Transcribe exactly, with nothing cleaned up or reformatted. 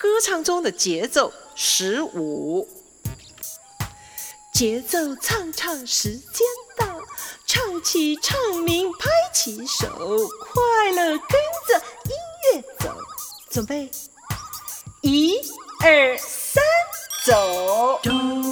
歌唱中的节奏十五。节奏唱唱时间到，唱起唱鸣拍起手，快乐跟着音乐走。准备，一二三，走。